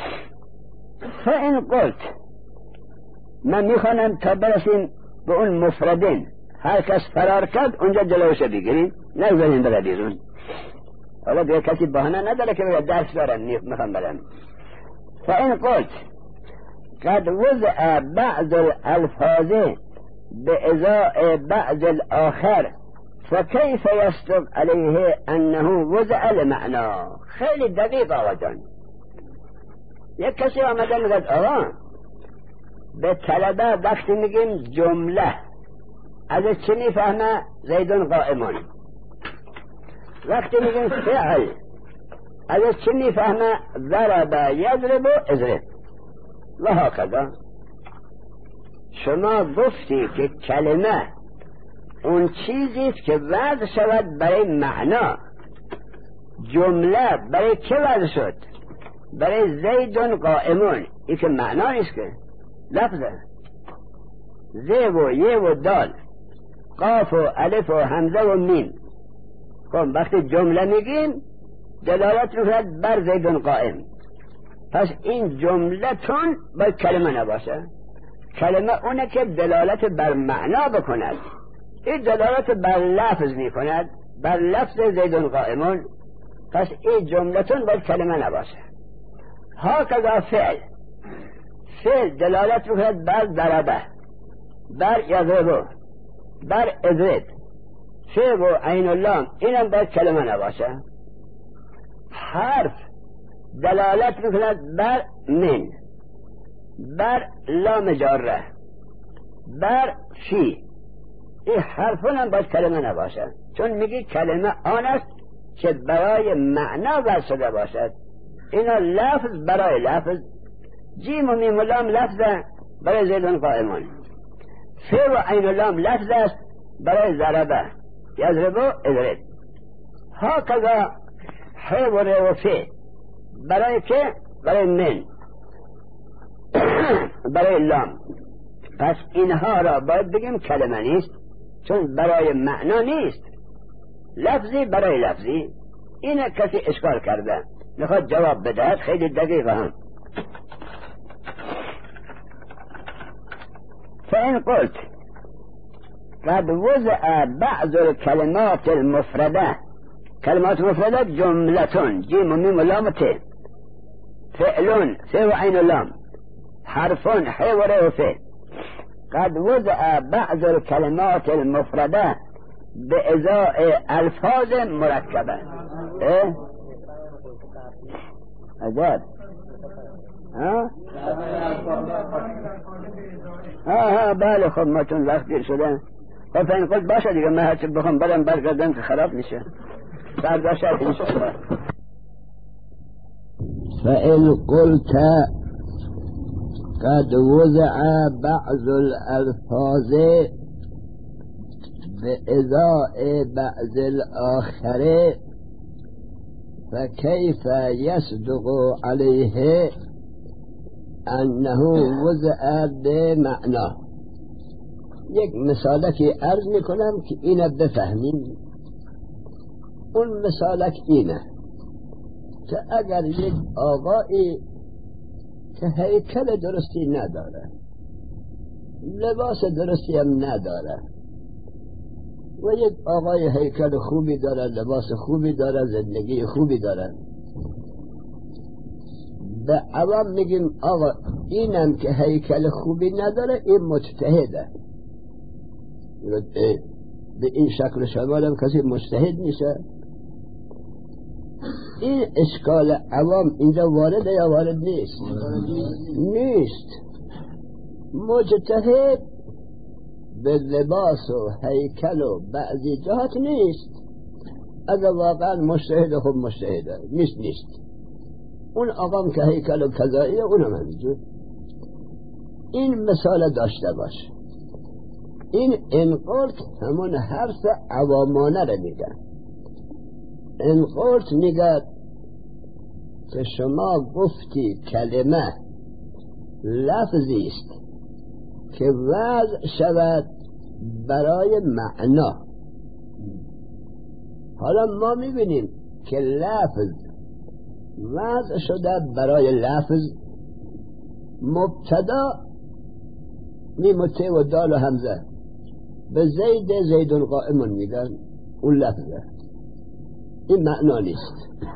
فإن قلت، من میخوانم تا برسیم به اون مفردین، هر کس فرار کرد اونجا جلوش بگیریم، نگذاریم بره بیرون. حالا دیگه کسی بهانه نداره که بگه درس دارم میخوام برم. فإن قلت قد وضع بعض الالفاظ بإزاء بعض الآخر فكيف يصدق عليه أنه وضع لمعنى. خیلی دقیق آقا جان. یک کسی آمده میگه آقا به طلبه وقتی میگیم جمله از چی میفهمه؟ زیدون قائمون. وقتی میگیم فعل از چی میفهمه؟ ضرب یضرب اضرب و هکذا. شما گفتی که کلمه اون چیزیست که وضع شود برای معنا. جمله برای چه وضع شد؟ برای زیدون قائمون. این که معنا نیست که لفظه. زی و یه و دال، قاف و الف و همزه و میم. خب وقتی جمله میگیم دلالت میکند بر زیدون قائم. پس این جمله تون باید کلمه نباشه. کلمه اونه که دلالت بر معنا بکند. این دلالت بر لفظ میکند، بر لفظ زیدون قائمون. پس این جمله تون باید کلمه نباشه. هاکذا فعل، فعل دلالت میکند بر ضربه، بر یضربه، بر اضرب. فعل و عین و لام اینم باید کلمه نباشه. حرف دلالت میکند بر من، بر لام جاره، بر فی. این حرفون هم باید کلمه نباشه، چون میگی کلمه آن است که برای معنا وضع شده باشد. اینا لفظ برای لفظ. جیم و میم و لام لفظه برای زیدون قائمون. فی و عین و لام لفظ است برای ضربه یضرب و اضرب. هاکذا حی و ری و فی برای که؟ برای من، برای لام. پس اینها را باید بگیم کلمه نیست، چون برای معنا نیست، لفظی برای لفظی. اینه کسی اشکال کرده میخواد جواب بدهد، خیلی دقیقه هم. فإن قلت قد وضع بعض الكلمات المفردة، كلمات مفردة جملة جيم وميم ولام ت، فعل ف وعين لام، حرف ح ور وف. قد وضع بعض الكلمات المفردة بإزاء ألفاظ مركبة. ايه عجب. ها ها ها بله. خب ما چون وقت دیر شده، خب فین قلت باشه دیگه، من هرچی بخوام برم برگردم که خراب میشه. برداشت انشاءالله. فإن قلت قد وضع بعض الألفاظ بإضاء بعض الآخر فكيف يصدق عليه أنه وضع بمعنى. یک مثالکی عرض میکنم که اینه بفهمیم. اون مثالک اینه که اگر یک آقایی که هیکل درستی نداره، لباس درستی هم نداره، و یک آقای هیکل خوبی داره، لباس خوبی داره، زندگی خوبی داره، به عوام میگیم آقا اینم که هیکل خوبی نداره این مجتهده، به این شکل شمال هم کسی مجتهد میشه. این اشکال عوام اینجا وارد یا وارد نیست؟ نیست. مجتهد به لباس و هیکل و بعضی جهات نیست. اگر واقعا مجتهد خب مجتهده نیست نیست اون آقام که هیکل و کذاییه اونم همینجور. این مثال داشته باش. این انقلت همون حرف عوامانه رو میگن. انقلت میگه که شما گفتی کلمه لفظی است که وضع شود برای معنا. حالا ما میبینیم که لفظ وضع شده برای لفظ. مبتدا میمته و دال و همزه به زید زیدون قائمون میگن اون لفظه. این معنا نیست.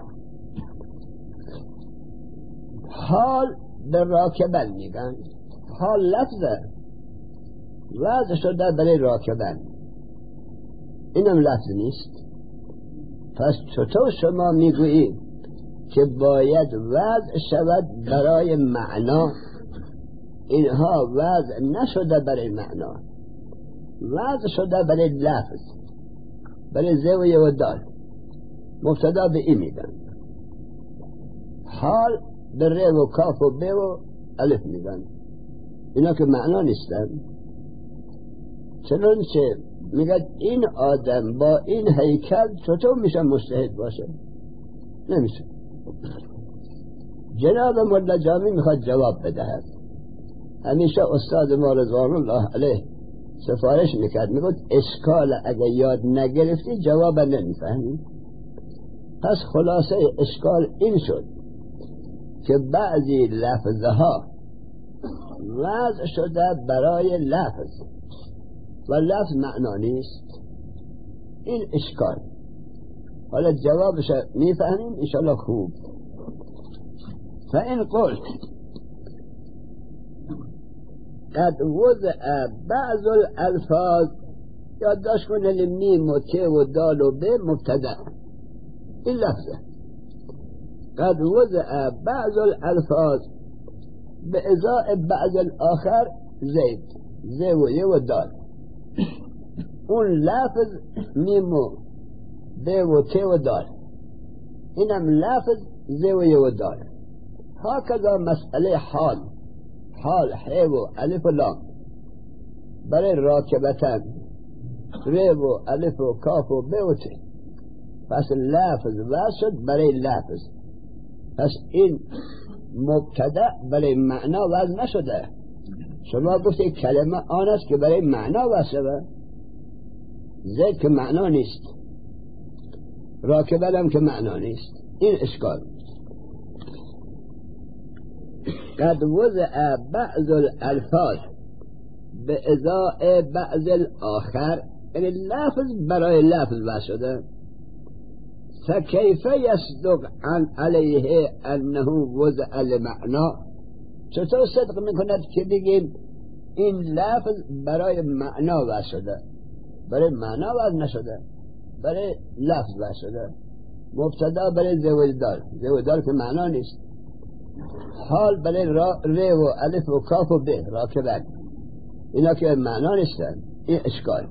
حال به راکبن میگن. حال لفظه وضع شده برای راکبن. اینم لفظ نیست. پس چطور شما میگویی که باید وضع شود برای معنا؟ اینها وضع نشده برای معنا، وضع شده برای لفظ، برای زویه و دال. مبتدا به این میگن. حال به ر و کاف و ب و الف میگن. اینا که معنا نیستن. چنانچه میگن این آدم با این هیکل چطور میشه مجتهد باشه؟ نمیشه. جناب مولا جامی میخواد جواب بدهد. همیشه استاد ما رضوان الله علیه سفارش میکرد، میگفت اشکال اگر یاد نگرفتی جواب نمیفهمی. پس خلاصه اشکال این شد که بعضی لفظه ها وضع شده برای لفظ و لفظ معنا نیست. این اشکال. حالا جوابش میفهمیم انشاءالله خوب. فإن قلت قد وضع بعض الالفاظ، یادداشت کنید میم و ت و دال و ب مبتدا، این لفظه. قد وضع بعض الالفاظ بإضاء بعض الآخر زید، ز و ی و دال. اون لفظ میم و ب و ت و دال، اینم لفظ ز و ی و دال. هكذا مسئله حال، حال ح و الف و لام برای راکبتن، ر و الف و کاف و ب و ت. پس لفظ وضع شد برای لفظ. پس این مبتدا برای معنا وضع نشده. شما گفتید کلمه آن است که برای معنا وضع شده. زید که معنا نیست، راکبت هم که معنا نیست. این اشکال. قد وضع بعض الالفاظ بإضاء بعض الآخر، یعنی لفظ برای لفظ وضع شده. فكيف يصدق عن عليه انه وضع لمعنا؟ چطور صدق میکند که بگیم این لفظ برای معنا وضع شده؟ برای معنا وضع نشده، برای لفظ وضع شده. مبتدا برای زویدار، زویدار که معنا نیست. حال برای را ر و الف و کاف و ب راکبن، اینا که معنا نیستن. این اشکال.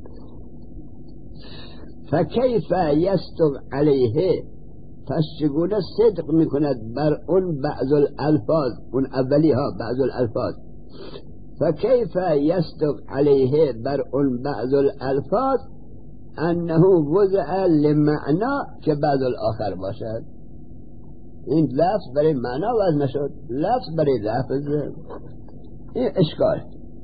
فكيف يصدق عليه؟ پس چگونه صدق میکند بر اون بعض الالفاظ، اون اولی ها بعض الالفاظ. فكيف يصدق عليه بر اون بعض الالفاظ انه وضع لمعنا که بعض الاخر باشد. این لفظ برای معنا وضع نشد، لفظ برای لفظ. این اشکال.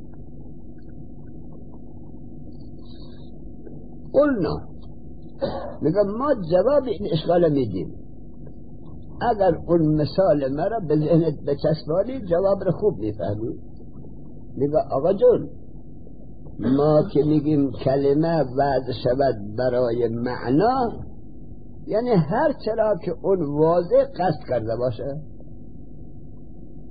قلنا، میگم ما جواب این اشکال میدیم. اگر اون مثال مرا به ذهنت بچسبانی جواب رو خوب میفهمی. میگه آقا جون، ما که میگیم کلمه وضع شود برای معنا، یعنی هر چرا که اون واضح قصد کرده باشه.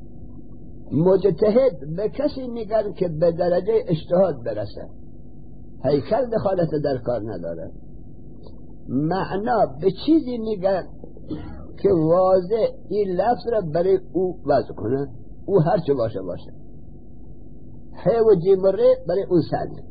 مجتهد به کسی میگن که به درجه اجتهاد برسه، هیکل دخالت در کار نداره. معنا به چیزی میگن که واضح این لفظ را برای او وضع کنه، او هر چه باشه باشه. ح و جیم و ر برای اون سنه،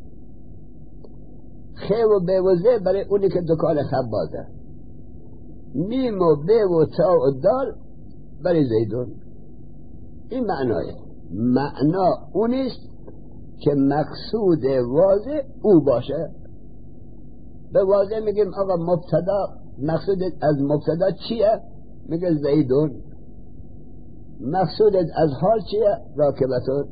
خ و ب و ز برای اونی که دکان خبازه، میم و ب و تا و دال برای زیدون. این معناه معنا اونیست که مقصود واضح او باشه. به واضح میگیم آقا مبتدا، مقصود از مبتدا چیه؟ میگه زیدون. مقصودت از حال چیه؟ راکبتون.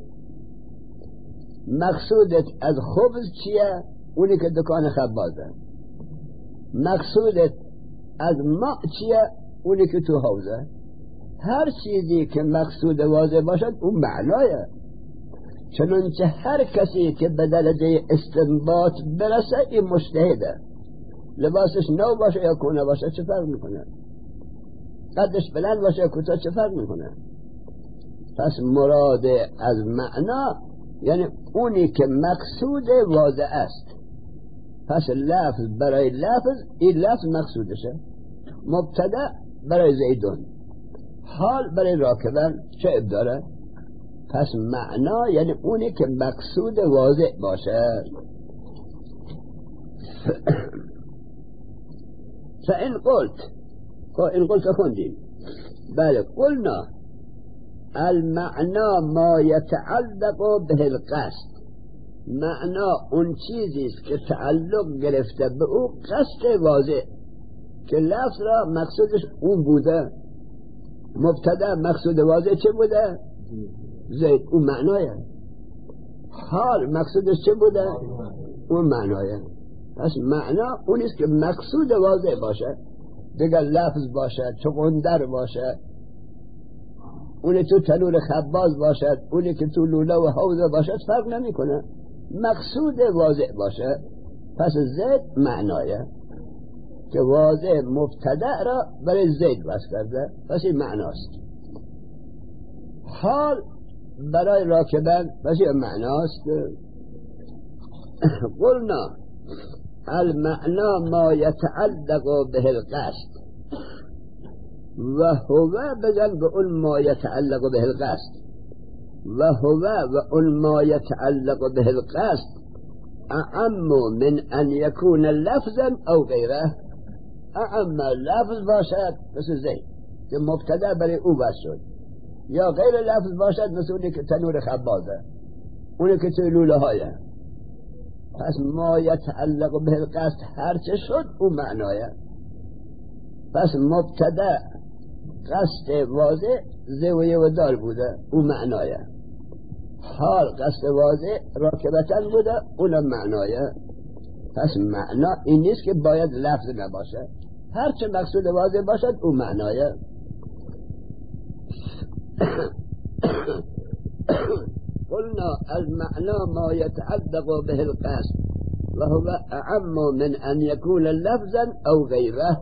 مقصودت از خبز چیه؟ اونی که دکان خبازه. مقصودت از ماء چیه؟ اونی که تو حوزه. هر چیزی که مقصود واضح باشد اون معنایه. چنانچه هر کسی که به درجه استنباط برسه این مجتهده. لباسش نو باشه یا کونه باشه چه فرق میکنه؟ قدش بلند باشه یا کوتاه چه فرق میکنه؟ پس مراد از معنا یعنی اونی که مقصود واضح است. پس لفظ برای لفظ این لفظ مقصودشه. مبتدا برای زیدون، حال برای راکبن چه ابداره؟ پس معنا یعنی اونی که مقصود واضح باشه. فإن قلت، این قلت خوندیم بله، قلنا المعنا ما يتعلق به القصد. معنا اون چیزیست که تعلق گرفته به او قصد واضح، که لفظ را مقصودش اون بوده. مبتدا مقصود واضح چه بوده؟ زید، اون معنایه. حال مقصودش چه بوده؟ اون معنایه. پس معنا اونیست که مقصود واضح باشه. دیگر لفظ باشه، چه قندر باشه، اونی تو تنور خباز باشد، اونی که تو لوله و حوضه باشد، فرق نمی کنه. مقصود واضح باشه. پس زید معنایه که واضح مبتدا را برای زید بس کرده، پس این معناست. حال برای راکبن پس این معناست. قلنا المعنا ما يتعلق به القصد و هو بزن به اون ما يتعلق به القصد و هو و اون ما يتعلق به القصد اعم من ان يكون لفظا او غیره. اعم لفظ باشد مثل زید که مبتدا برای او بس شد، یا غیر لفظ باشد مثل اونی که تنور خبازه، اونی که توی لوله هایه. پس ما يتعلق به القصد هر چه شد اون معنایه. پس مبتدا قصد واضح زویه و دال بوده، اون معنایه. حال قصد واضح راکبتن بوده، اون معنایه. پس معنا این نیست که باید لفظ نباشه، هر چه مقصود واضح باشد اون معنایه. قلنا المعنى ما يتعلق به القصد وهو أعم من أن يكون لفظا أو غيره.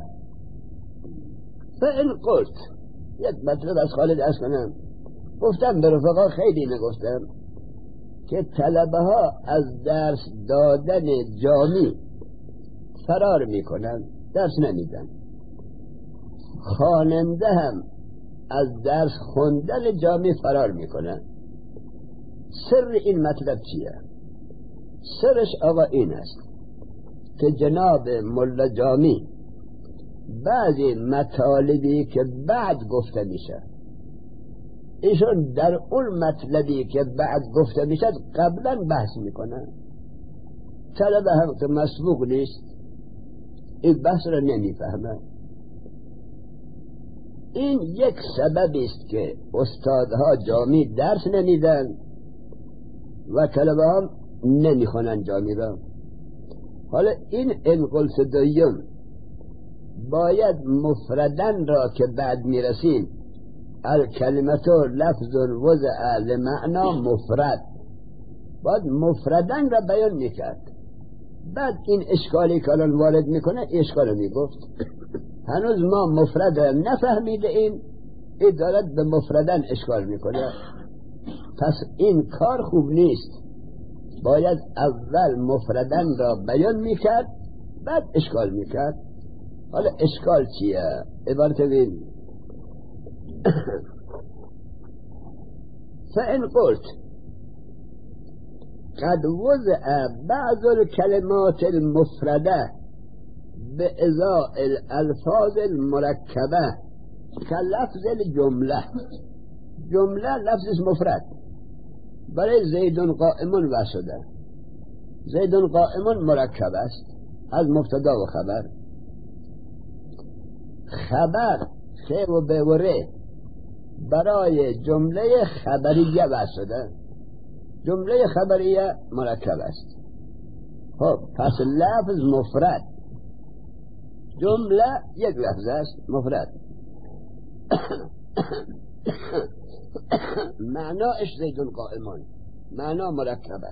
فإن قلت یک مطلب از خالد ارز کنم، گفتم به رفقا خیلی نگفتم که طلبه ها از درس دادن جامی فرار میکنن، درس نمیدن. خواننده هم از درس خوندن جامی فرار میکنن. سر این مطلب چیه؟ سرش آقا این است که جناب ملا جامی بعضی مطالبی که بعد گفته میشه ایشون در اون مطلبی که بعد گفته میشه قبلا بحث میکنن. طلبه هم که مسبوق نیست این بحث را نمیفهمه. این یک سببی است که استادها جامی درس نمیدن و طلبه هم نمیخونن جامی را. حالا این انقلت دویم باید مفردن را که بعد میرسیم الکلمتو لفظ وضع لمعنا مفرد، باید مفردن را بیان میکرد. بعد این اشکالی که الان وارد میکنه اشکال میگفت. هنوز ما مفرد نفهمیده ایم، این دارد به مفردن اشکال میکنه. پس این کار خوب نیست، باید اول مفردن را بیان میکرد بعد اشکال میکرد. حالا اشکال چیه؟ عبارت بین فإن قلت قد وضع بعض الكلمات المفردة بإضاء الألفاظ المركبة كلفظ الجملة. جمله لفظ مفرد برای زیدون قائمون وشده. زیدون قائمون مرکب است از مبتدا و خبر. خبر خیر و بوره برای جمله خبریه وشده. جمله خبریه مرکب است. خب پس لفظ مفرد، جمله یک لفظ است مفرد. معناش زیدون قائمون، معنا مرکبه.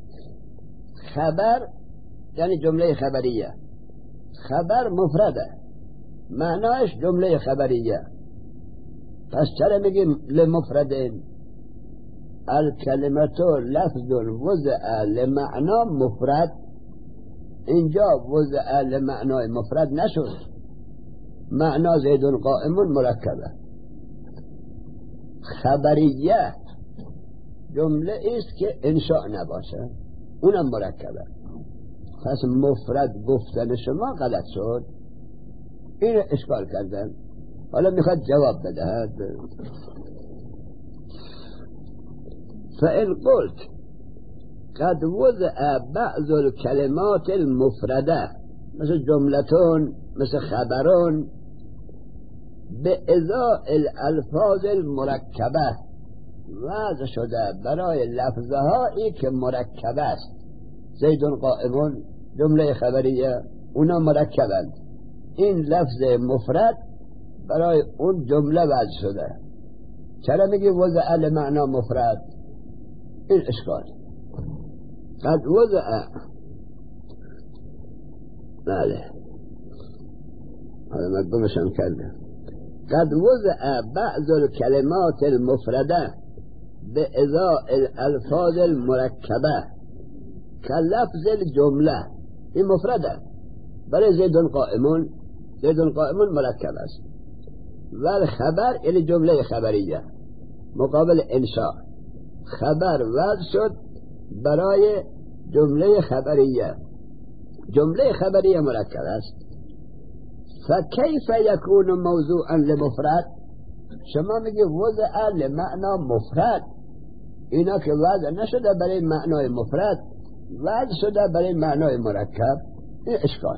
خبر یعنی جمله خبریه، خبر مفرده، معناش جمله خبریه. پس چرا میگیم لمفردین؟ الکلمتو لفظ وضع لمعنا مفرد. اینجا وضع لمعنای مفرد نشد، معنا زیدون قائمون مرکبه. خبریه جمله است که انشاء نباشه، اونم مرکبه. پس مفرد گفتن شما غلط شد، این اشکال کردن. حالا میخواد جواب بدهد. فإن قلت قد وضع بعض الكلمات المفرده مثل جملتون مثل خبرون به ازاء الالفاظ المرکبه وضع شده برای لفظه هایی که مرکبه است. زیدون قائمون جمله خبریه، اونا مرکبند. این لفظ مفرد برای اون جمله وضع شده. چرا میگی وضع لمعنا مفرد؟ این اشکال. قد وضع بله هذا مقبولشم کرده. قد وضع بعض الكلمات المفردة بإضاء الألفاظ المركبة كلفظ الجملة. این مفرده برای زیدون قائمون، زیدون قائمون مرکب است. والخبر یعنی جمله خبریه مقابل انشاء. خبر وضع شد برای جمله خبریه، جمله خبریه مرکب است. فكيف يكون موضوعا لمفرد؟ شما میگی وضع لمعنا مفرد، اینا که وضع نشده برای معنای مفرد، وضع شده برای معنای مرکب. این اشکال.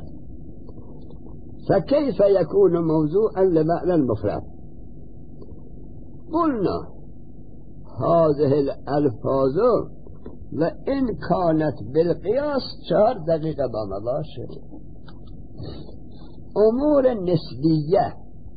فكيف يكون موضوعا لمعنى المفرد؟ قلنا هذه الالفاظ وان كانت بالقياس چهار دقیقه با ما باشه. امور نسبیه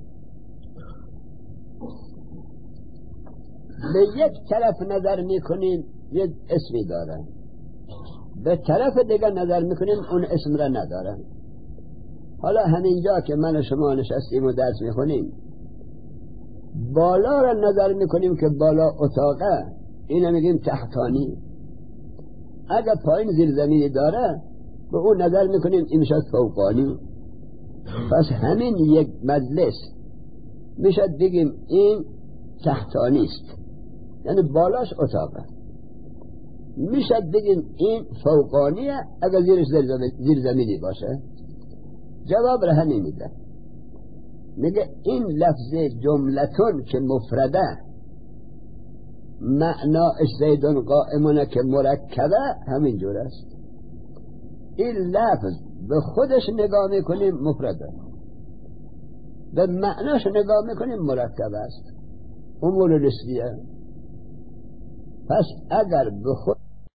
به یک طرف نظر میکنیم یک اسمی دارن، به طرف دیگر نظر میکنیم اون اسم را ندارن. حالا همینجا که من و شما نشستیم و درس میخونیم، بالا را نظر میکنیم که بالا اتاقه، اینو میگیم تحتانی. اگر پایین زیر زمینی داره به اون نظر میکنیم این میشد فوقانی. پس همین یک مجلس میشد بگیم این تحتانی است، یعنی بالاش اتاقه. میشد بگیم این فوقانیه اگر زیرش زیر زمینی باشه. جواب را همین میده، میگه این لفظ جملتون که مفرده معناش زیدون قائمونه که مرکبه همین جور است. این لفظ به خودش نگاه میکنیم مفرده، به معناش نگاه میکنیم مرکب است. امور نسبیه. پس اگر به خود